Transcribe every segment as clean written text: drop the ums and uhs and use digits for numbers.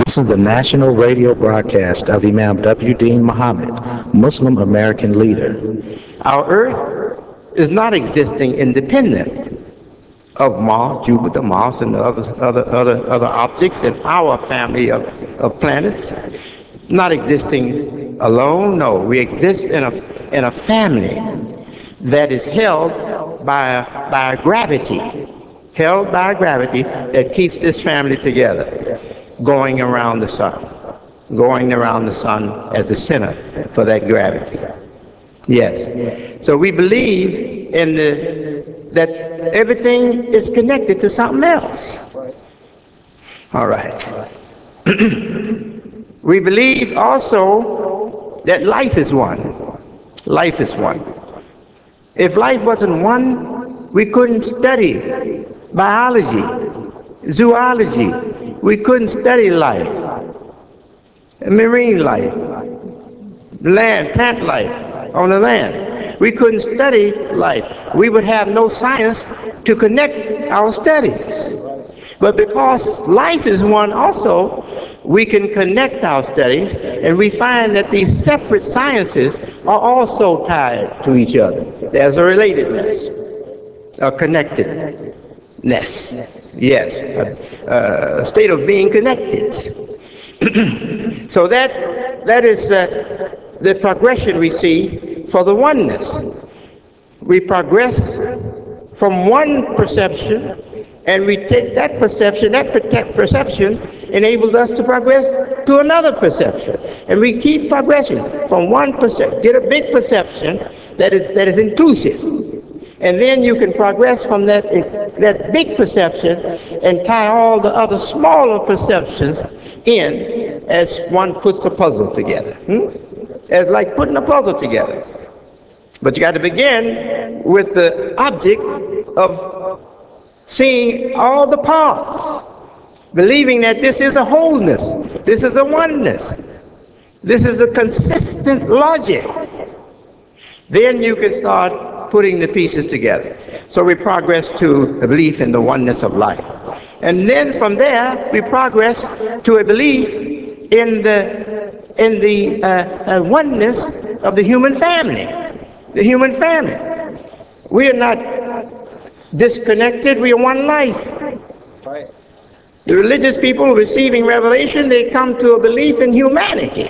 This is the national radio broadcast of Imam W. Deen Muhammad, Muslim American leader. Our Earth is not existing independent of Mars, Jupiter, Mars, and the other objects in our family of planets. Not existing alone, no. We exist in a family that is held by gravity, held by gravity that keeps this family together, going around the sun, going around the sun as the center for that gravity. Yes. So we believe in that everything is connected to something else. All right. We believe also that life is one. Life is one. If life wasn't one, we couldn't study biology, zoology. We couldn't study life, marine life, land, plant life on the land. We couldn't study life. We would have no science to connect our studies. But because life is one also, we can connect our studies, and we find that these separate sciences are also tied to each other. There's a relatedness, a connectedness. Yes, a state of being connected. So that is the progression we see for the oneness. We progress from one perception, and we take that perception enables us to progress to another perception. And we keep progressing from one perception, get a big perception that is inclusive. And then you can progress from that big perception and tie all the other smaller perceptions in as one puts a puzzle together. As like putting a puzzle together. But you got to begin with the object of seeing all the parts, believing that this is a wholeness, this is a oneness, this is a consistent logic. Then you can start putting the pieces together. So we progress to a belief in the oneness of life. And then from there, we progress to a belief in the oneness of the human family. The human family. We are not disconnected, we are one life. Right. The religious people receiving revelation, they come to a belief in humanity.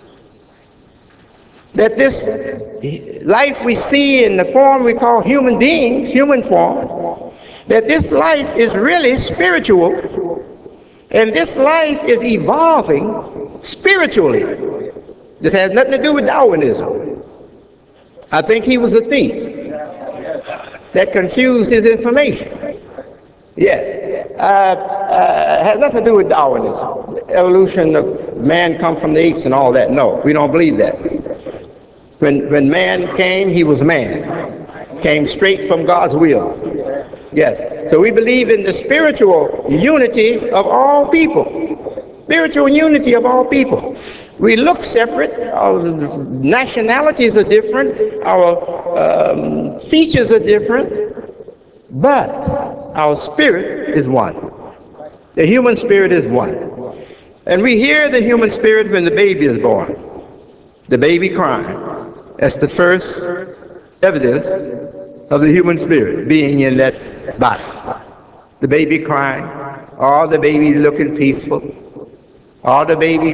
That this life we see in the form we call human beings, human form, that this life is really spiritual, and this life is evolving spiritually. This has nothing to do with Darwinism. I think he was a thief that confused his information. Yes. Has nothing to do with Darwinism. Evolution of man come from the apes and all that. No, we don't believe that. When man came, he was man. Came straight from God's will. Yes. So we believe in the spiritual unity of all people. Spiritual unity of all people. We look separate, our nationalities are different, our features are different, but our spirit is one. The human spirit is one. And we hear the human spirit when the baby is born. The baby crying. That's the first evidence of the human spirit being in that body. The baby crying, or the baby looking peaceful, or the baby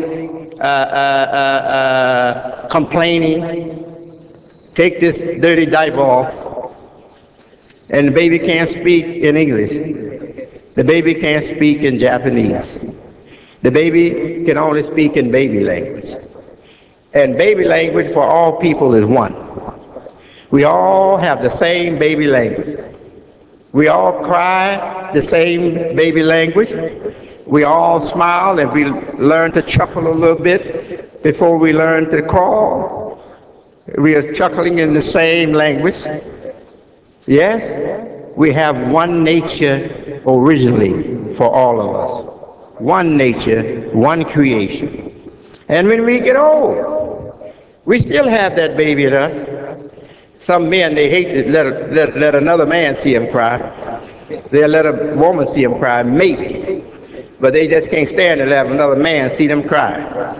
complaining, take this dirty dye ball, and the baby can't speak in English. The baby can't speak in Japanese. The baby can only speak in baby language. And baby language for all people is one. We all have the same baby language. We all cry the same baby language. We all smile and we learn to chuckle a little bit before we learn to crawl. We are chuckling in the same language. Yes, we have one nature originally for all of us. One nature, one creation. And when we get old, we still have that baby in us. Some men, they hate to let another man see him cry. They'll let a woman see him cry, maybe. but they just can't stand to have another man see them cry.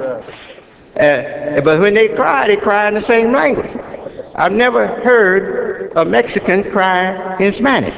But when they cry in the same language. I've never heard a Mexican cry in Spanish.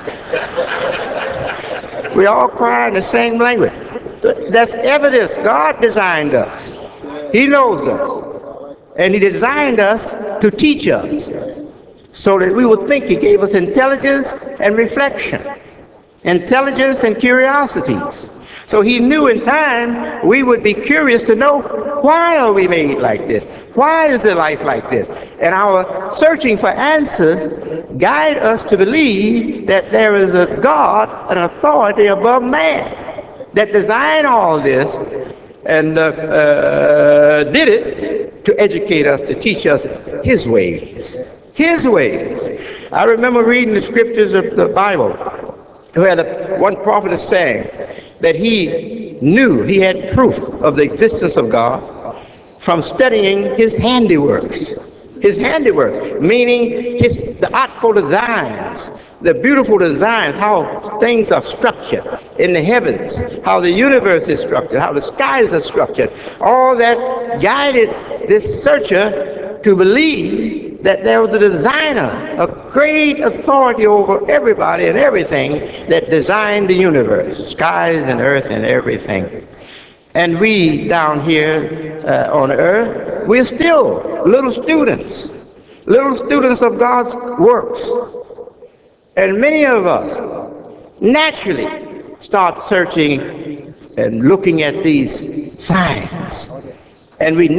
We all cry in the same language. That's evidence. God designed us. He knows us. And he designed us to teach us so that we would think. He gave us intelligence and reflection, intelligence and curiosities. So he knew in time we would be curious to know, why are we made like this? Why is the life like this? And our searching for answers guide us to believe that there is a God, an authority above man, that designed all this and did it to educate us, to teach us his ways. His ways. I remember reading the scriptures of the Bible, where one prophet is saying that he knew, he had proof of the existence of God from studying his handiworks. His handiworks, meaning the artful designs, the beautiful designs, how things are structured in the heavens, how the universe is structured, how the skies are structured. All that guided this searcher to believe that there was a designer, a great authority over everybody and everything that designed the universe, skies and earth and everything. And we down here on earth, we're still little students of God's works. And many of us naturally start searching and looking at these signs. And we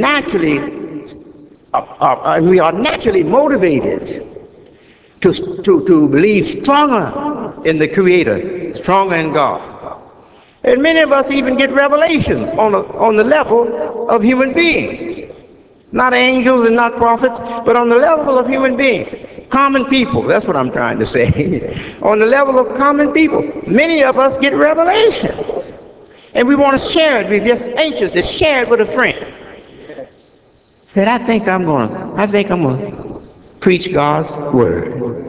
are naturally motivated to believe stronger in the Creator, stronger in God. And many of us even get revelations on the level of human beings. Not angels and not prophets, but on the level of human beings. Common people, that's what I'm trying to say. On the level of common people, many of us get revelation. And we want to share it. We're just anxious to share it with a friend. That I think I'm gonna preach God's word.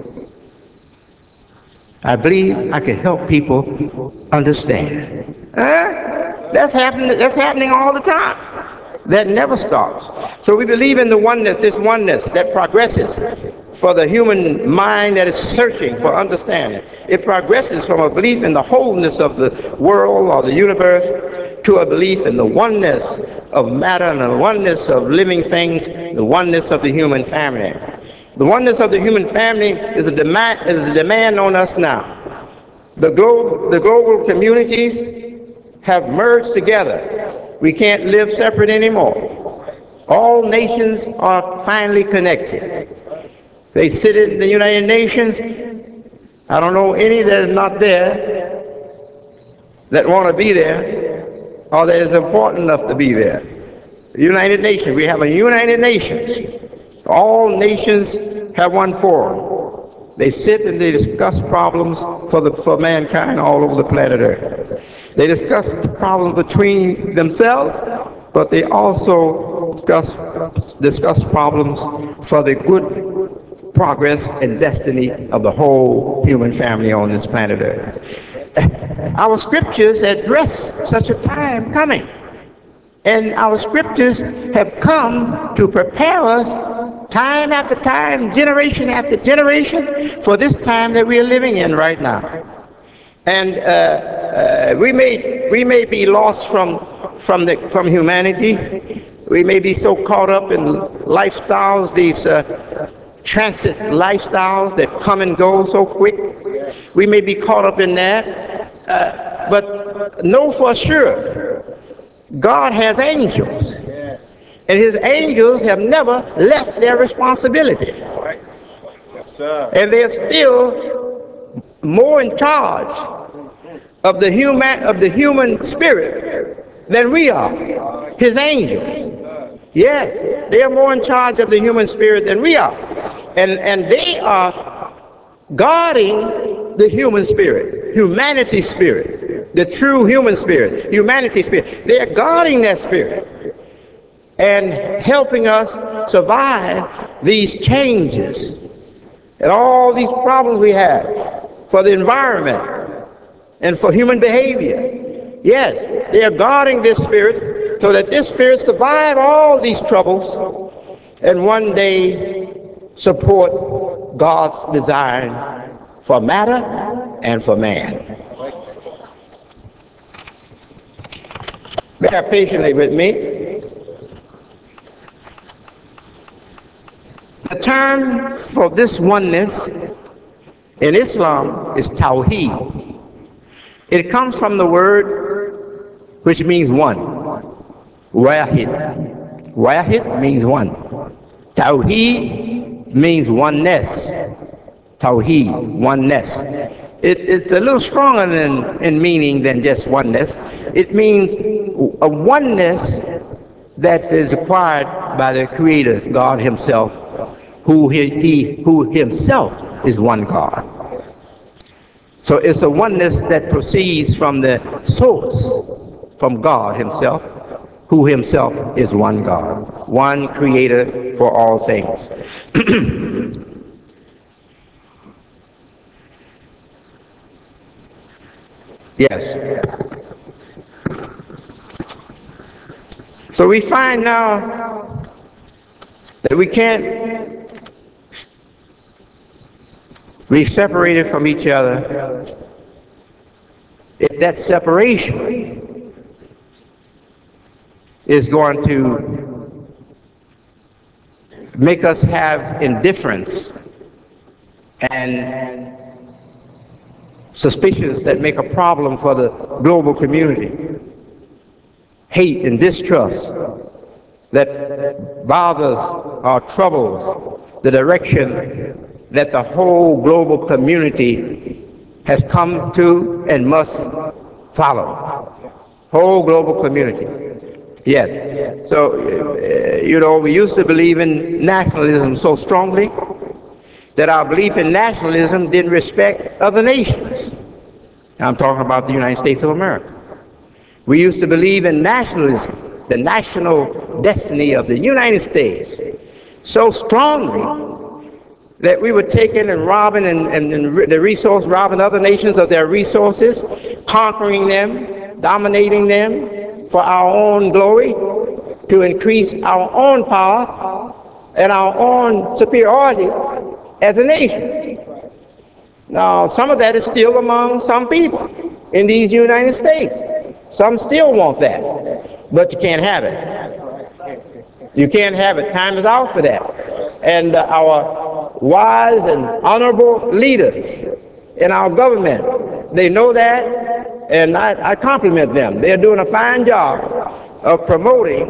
I believe I can help people understand. That's happening all the time. That never stops. So we believe in the oneness, this oneness that progresses for the human mind that is searching for understanding. It progresses from a belief in the wholeness of the world or the universe to a belief in the oneness of matter and the oneness of living things, the oneness of the human family. The oneness of the human family is a demand on us now. The global communities have merged together. We can't live separate anymore. All nations are finally connected. They sit in the United Nations. I don't know any that are not there that want to be there or that is important enough to be there. The United Nations, we have a United Nations. All nations have one forum. They sit and they discuss problems for mankind all over the planet Earth. They discuss problems between themselves, but they also discuss problems for the good progress and destiny of the whole human family on this planet Earth. Our scriptures address such a time coming. And our scriptures have come to prepare us time after time, generation after generation, for this time that we are living in right now. And we may be lost from humanity. We may be so caught up in lifestyles, these transit lifestyles that come and go so quick. We may be caught up in that. But know for sure, God has angels, and his angels have never left their responsibility. Yes, sir. And they're still more in charge of the human spirit than we are, his angels. Yes, they are more in charge of the human spirit than we are. And they are guarding the human spirit, humanity spirit, the true human spirit, humanity spirit. They are guarding that spirit and helping us survive these changes and all these problems we have for the environment and for human behavior. Yes, they are guarding this spirit so that this spirit survive all these troubles and one day support God's design for matter and for man. Bear patiently with me. The term for this oneness in Islam is Tawheed. It comes from the word which means one. Wahid. Wahid means one. Tawheed means oneness. Tawheed, oneness. It's a little stronger in meaning than just oneness. It means a oneness that is acquired by the Creator, God Himself, who Himself is one God. So it's a oneness that proceeds from the source, from God Himself, who Himself is one God, one Creator for all things. Yes. So we find now that we can't be separated from each other if that separation is going to make us have indifference and suspicions that make a problem for the global community, hate and distrust that bothers or troubles the direction that the whole global community has come to and must follow. Whole global community. Yes. So, we used to believe in nationalism so strongly that our belief in nationalism didn't respect other nations. I'm talking about the United States of America. We used to believe in nationalism, the national destiny of the United States, so strongly that we were taking and robbing robbing other nations of their resources, conquering them, dominating them for our own glory, to increase our own power and our own superiority as a nation. Now, some of that is still among some people in these United States. Some still want that, but you can't have it. You can't have it. Time is out for that. And our wise and honorable leaders in our government, they know that, and I compliment them. They're doing a fine job of promoting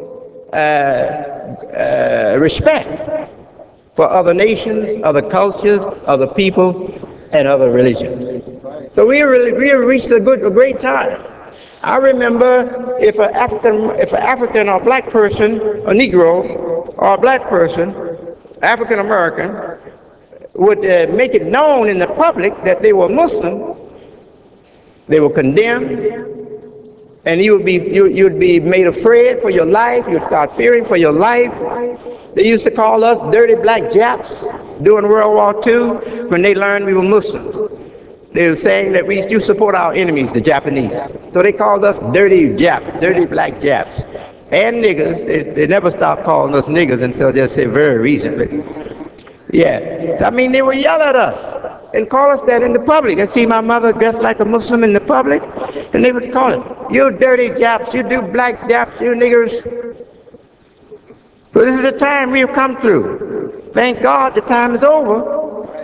respect for other nations, other cultures, other people, and other religions. So we have reached a great time. I remember if an African or black person, a Negro or a black person, African American, would make it known in the public that they were Muslim, they were condemned, and you'd be made afraid for your life. You'd start fearing for your life. They used to call us dirty black Japs during World War II when they learned we were Muslims. They were saying that you support our enemies, the Japanese. So they called us dirty Japs, dirty black Japs. And niggers. They never stopped calling us niggers until just very recently. Yeah. So, they would yell at us and call us that in the public. I see my mother dressed like a Muslim in the public, and they would call it, you dirty Japs, you do black Japs, you niggers. But this is the time we have come through. Thank God the time is over.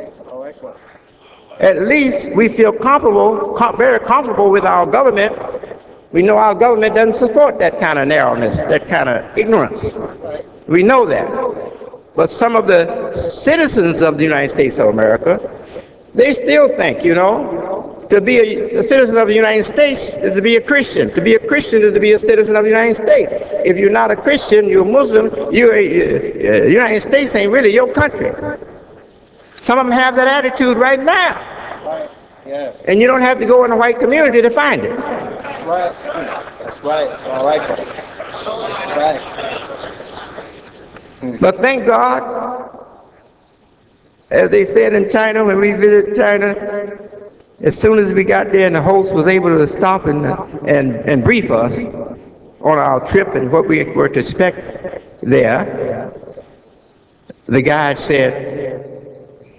At least we feel comfortable, very comfortable with our government. We know our government doesn't support that kind of narrowness, that kind of ignorance. We know that. But some of the citizens of the United States of America, they still think, to be a citizen of the United States is to be a Christian. To be a Christian is to be a citizen of the United States. If you're not a Christian, you're a Muslim, the United States ain't really your country. Some of them have that attitude right now. Right. Yes. And you don't have to go in the white community to find it. That's right. That's right. I like that. That's right. But thank God, as they said in China when we visited China, As soon as we got there and the host was able to stop and brief us on our trip and what we were to expect there, the guide said,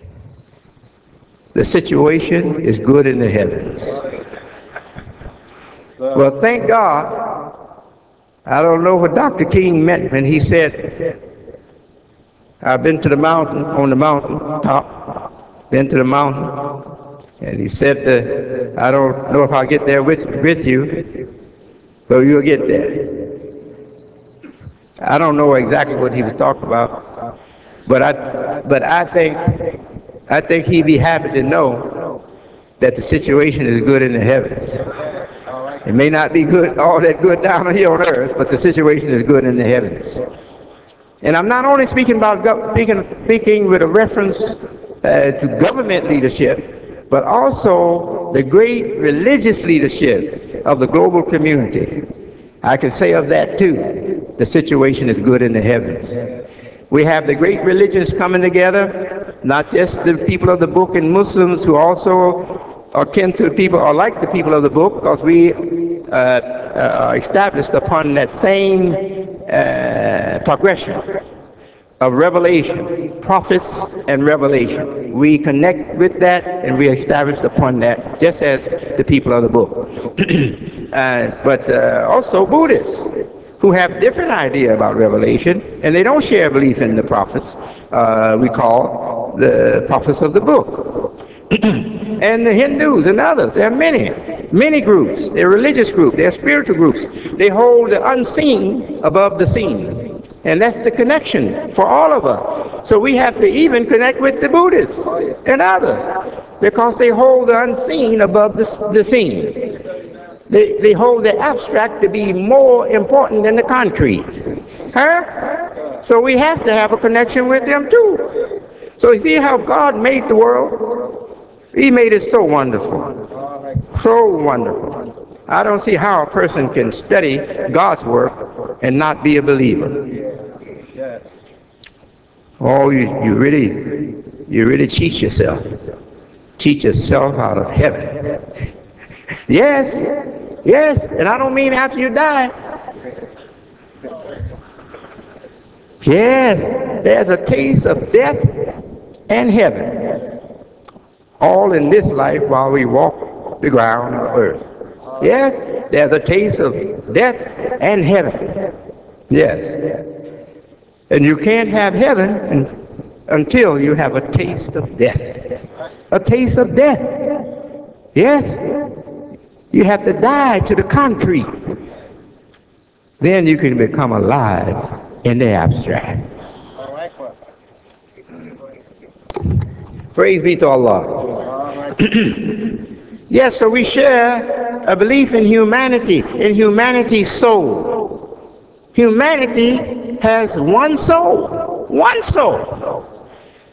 the situation is good in the heavens. Well, thank God. I don't know what Dr. King meant when he said, I've been to the mountain, on the mountain top, been to the mountain, and he said, I don't know if I'll get there with you, but you'll get there. I don't know exactly what he was talking about, but I think he'd be happy to know that the situation is good in the heavens. It may not be good, all that good down here on earth, but the situation is good in the heavens. And I'm not only speaking about speaking with a reference to government leadership, but also the great religious leadership of the global community. I can say of that too, the situation is good in the heavens. We have the great religions coming together, not just the people of the book and Muslims who also are kin to the people or like the people of the book, because we are established upon that same progression of revelation, prophets and revelation. We connect with that and we established upon that, just as the people of the book. But also Buddhists, who have different idea about revelation, and they don't share belief in the prophets. We call the prophets of the book. And the Hindus and others, there are many groups. They're religious groups, they're spiritual groups. They hold the unseen above the seen. And that's the connection for all of us. So we have to even connect with the Buddhists and others, because they hold the unseen above the seen. They hold the abstract to be more important than the concrete. Huh? So we have to have a connection with them too. So you see how God made the world? He made it so wonderful. So wonderful. I don't see how a person can study God's work and not be a believer. Oh, you really cheat yourself. Cheat yourself out of heaven. Yes, and I don't mean after you die. Yes, there's a taste of death and heaven, all in this life while we walk the ground of earth. Yes, there's a taste of death and heaven. Yes, and you can't have heaven until you have a taste of death. A taste of death. Yes. You have to die to the concrete. Then you can become alive in the abstract. Praise be to Allah. Yes, so we share a belief in humanity's soul. Humanity has one soul. One soul.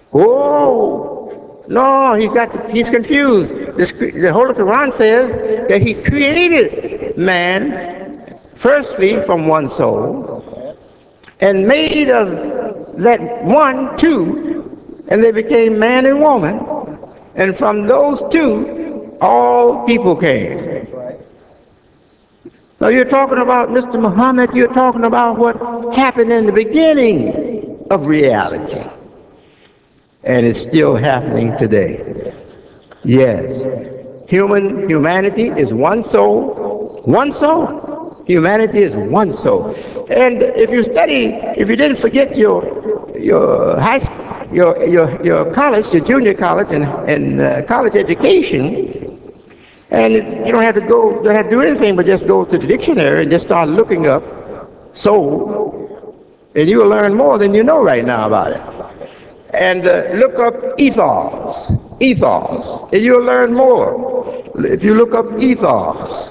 Oh, no, he's confused. The Holy Quran says that he created man firstly from one soul and made of that one two, and they became man and woman. And from those two, all people came. Now you're talking about Mr. Muhammad, you're talking about what happened in the beginning of reality. And it's still happening today. Yes. Humanity is one soul. One soul. Humanity is one soul. And if you didn't forget your high school, your college, your junior college and college education, and you don't have to do anything but just go to the dictionary and just start looking up soul, and you will learn more than you know right now about it. And look up ethos, and you'll learn more if you look up ethos.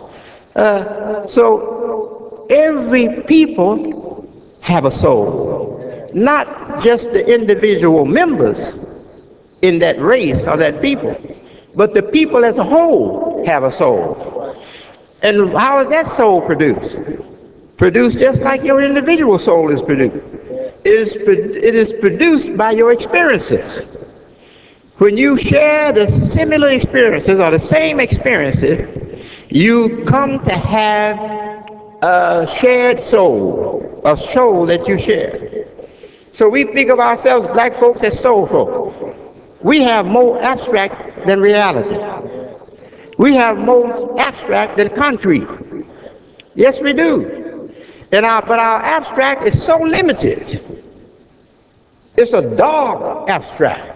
So every people have a soul, not just the individual members in that race or that people, but the people as a whole have a soul. And how is that soul produced? Produced just like your individual soul is produced. It is produced by your experiences. When you share the similar experiences or the same experiences, you come to have a shared soul, a soul that you share. So we think of ourselves, black folks, as soul folks. We have more abstract than reality. We have more abstract than concrete. Yes, we do. But our abstract is so limited. It's a dark abstract.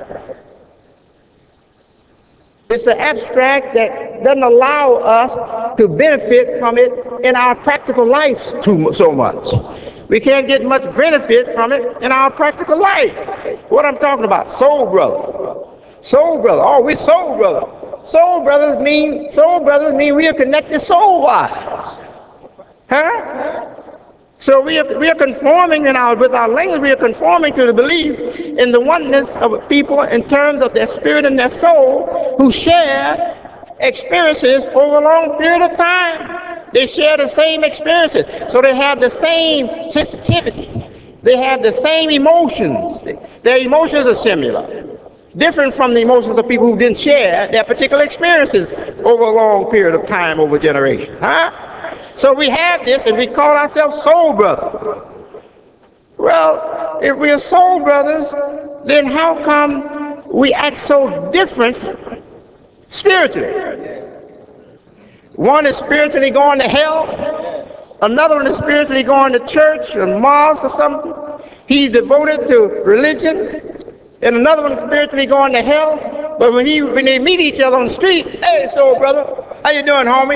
It's an abstract that doesn't allow us to benefit from it in our practical life so much. We can't get much benefit from it in our practical life. What I'm talking about, soul brother. Soul brother. Oh, we're soul brother. Soul brothers mean we are connected soul-wise. Huh? So we are conforming with our language, we are conforming to the belief in the oneness of people in terms of their spirit and their soul who share experiences over a long period of time. They share the same experiences. So they have the same sensitivities. They have the same emotions. Their emotions are similar. Different from the emotions of people who didn't share their particular experiences over a long period of time, over generations. Huh? So we have this and we call ourselves soul brothers. Well, if we're soul brothers, then how come we act so different spiritually? One is spiritually going to hell. Another one is spiritually going to church or mosque or something. He's devoted to religion. And another one is spiritually going to hell. But when they meet each other on the street, hey, soul brother, how you doing, homie?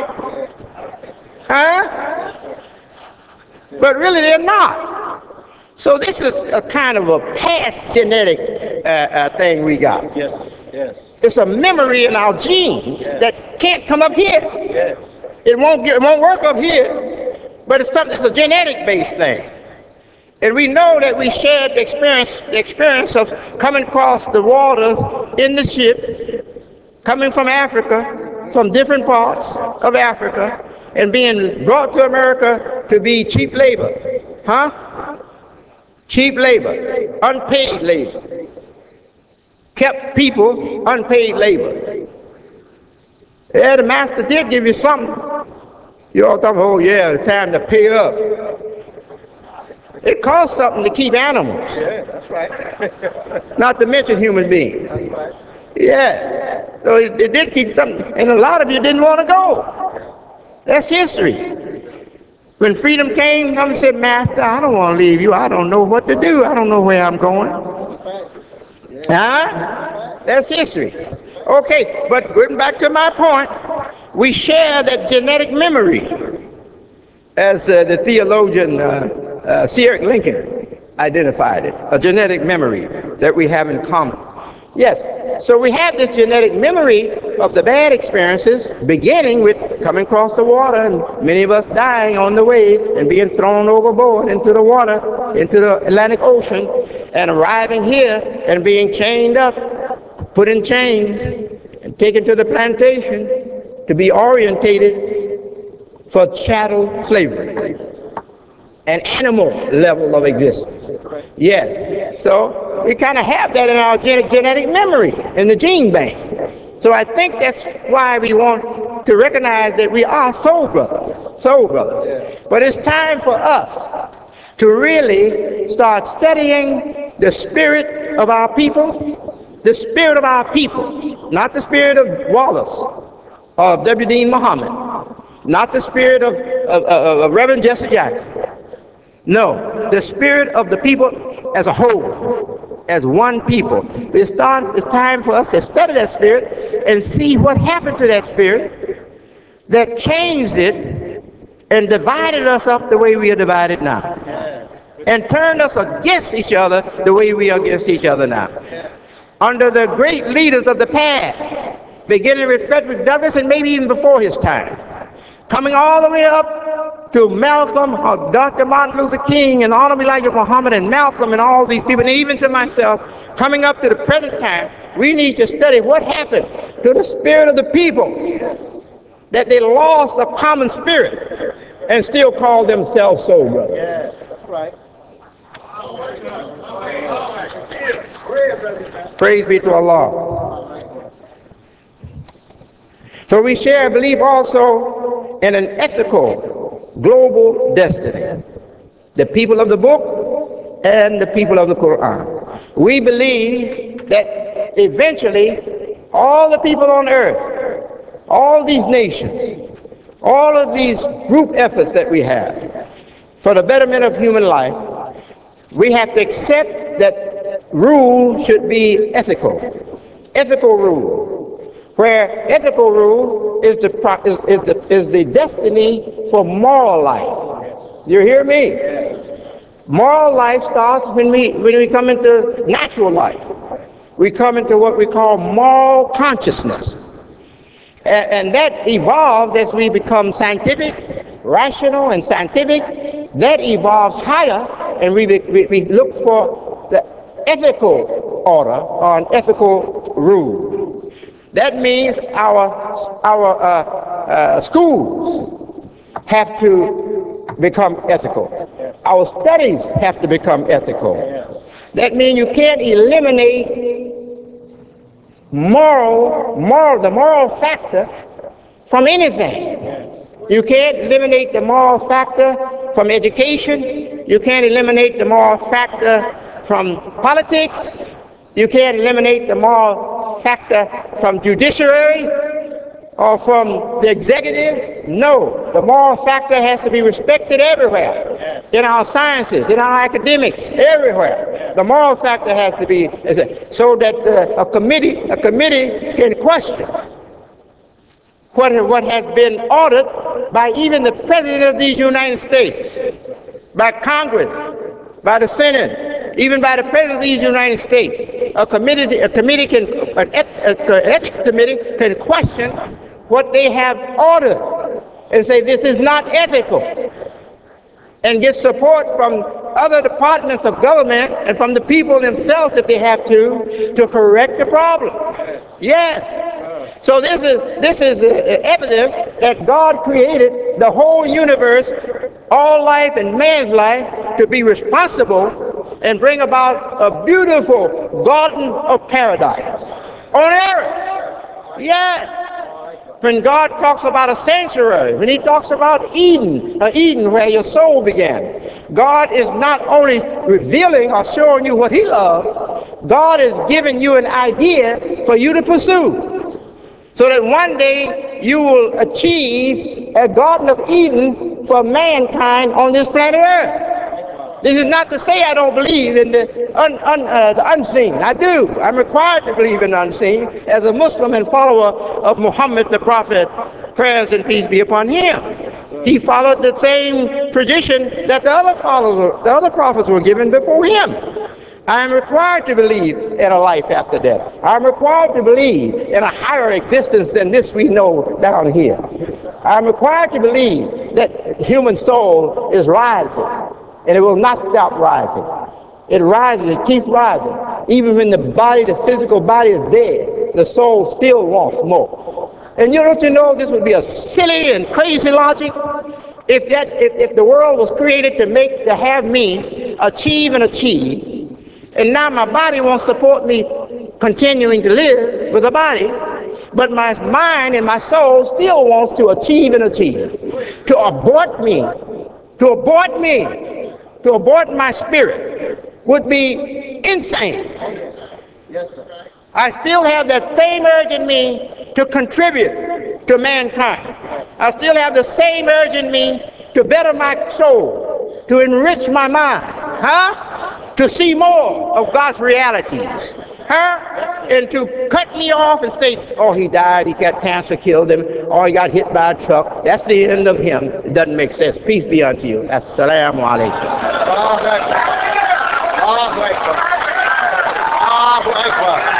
Huh? But really they're not. So this is a kind of a past genetic thing we got. Yes, yes. It's a memory in our genes that can't come up here. Yes. It won't work up here, but it's a genetic-based thing. And we know that we shared the experience of coming across the waters in the ship, coming from Africa, from different parts of Africa, and being brought to America to be cheap labor. Huh? Cheap labor, unpaid labor. Kept people unpaid labor. Yeah, the master did give you something. You all thought, oh yeah, it's time to pay up. It costs something to keep animals. Yeah, that's right. Not to mention human beings. That's right. Yeah. So it did keep something. And a lot of you didn't want to go. That's history. When freedom came, somebody said, Master, I don't want to leave you. I don't know what to do. I don't know where I'm going. Huh? That's history. Okay, but going back to my point, we share that genetic memory, as the theologian C.R. Lincoln identified it, a genetic memory that we have in common. Yes, so we have this genetic memory of the bad experiences, beginning with coming across the water and many of us dying on the way and being thrown overboard into the water, into the Atlantic Ocean, and arriving here and being chained up, put in chains, and taken to the plantation to be orientated for chattel slavery, an animal level of existence. Yes, so we kind of have that in our genetic memory, in the gene bank. So I think that's why we want to recognize that we are soul brothers, soul brothers. But it's time for us to really start studying the spirit of our people, the spirit of our people, not the spirit of Wallace or of W. Dean Muhammad, not the spirit of Reverend Jesse Jackson. No, the spirit of the people as a whole, as one people. It's time for us to study that spirit and see what happened to that spirit that changed it and divided us up the way we are divided now, and turned us against each other the way we are against each other now. Under the great leaders of the past, beginning with Frederick Douglass and maybe even before his time, coming all the way up to Malcolm, or Dr. Martin Luther King, and Honorable Elijah Muhammad, and Malcolm, and all these people, and even to myself, coming up to the present time, we need to study what happened to the spirit of the people, that they lost a common spirit and still call themselves soul brothers. Yes, that's right. Praise be to Allah. So we share a belief also in an ethical global destiny. The people of the book and the people of the Quran. We believe that eventually all the people on earth, all these nations, all of these group efforts that we have for the betterment of human life, we have to accept that rule should be ethical. Ethical rule, where ethical rule is the destiny for moral life. You hear me? Moral life starts when we come into natural life. We come into what we call moral consciousness. And that evolves as we become scientific, rational and scientific. That evolves higher, and we look for the ethical order or an ethical rule. That means our schools have to become ethical. Our studies have to become ethical. That means you can't eliminate the moral factor from anything. You can't eliminate the moral factor from education. You can't eliminate the moral factor from politics. You can't eliminate the moral factor from judiciary or from the executive. No, the moral factor has to be respected everywhere. In our sciences, in our academics, everywhere. The moral factor has to be, so that a committee can question what has been ordered by even the President of these United States, by Congress, by the Senate, even by the President of these United States. An ethics committee can question what they have ordered and say this is not ethical, and get support from other departments of government and from the people themselves if they have to correct the problem. Yes. So this is evidence that God created the whole universe, all life and man's life, to be responsible and bring about a beautiful garden of paradise on earth. Yes. When God talks about a sanctuary, when he talks about Eden where your soul began, God is not only revealing or showing you what he loves, God is giving you an idea for you to pursue, so that one day you will achieve a Garden of Eden for mankind on this planet Earth. This is not to say I don't believe in the unseen. I do. I'm required to believe in the unseen as a Muslim and follower of Muhammad the Prophet, prayers and peace be upon him. He followed the same tradition that the other prophets were given before him. I am required to believe in a life after death. I'm required to believe in a higher existence than this we know down here. I'm required to believe that the human soul is rising, and it will not stop rising. It rises, it keeps rising. Even when the physical body is dead, the soul still wants more. And don't you know this would be a silly and crazy logic? If the world was created to have me achieve and achieve, and now my body won't support me continuing to live with a body, but my mind and my soul still wants to achieve and achieve. To abort my spirit would be insane. Yes, sir. I still have that same urge in me to contribute to mankind. I still have the same urge in me to better my soul, to enrich my mind, to see more of God's realities, and to cut me off and say, oh, he died, he got cancer, killed him, or he got hit by a truck. That's the end of him. It doesn't make sense. Peace be unto you. Assalamu alaikum. Allahu Akbar. Allahu Akbar. Allahu Akbar.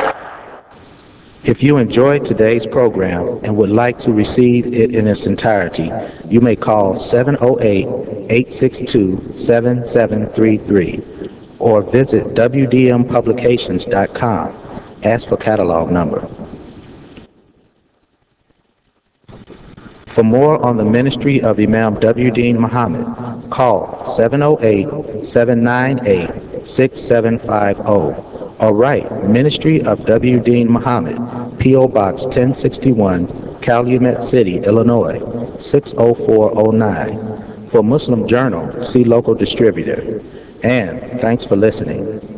If you enjoyed today's program and would like to receive it in its entirety, you may call 708-862-7733 or visit wdmpublications.com. Ask for catalog number. For more on the ministry of Imam W. Dean Muhammad, call 708-798-6750 or write Ministry of W. Dean Muhammad, P.O. Box 1061, Calumet City, Illinois, 60409. For Muslim Journal, see local distributor. And thanks for listening.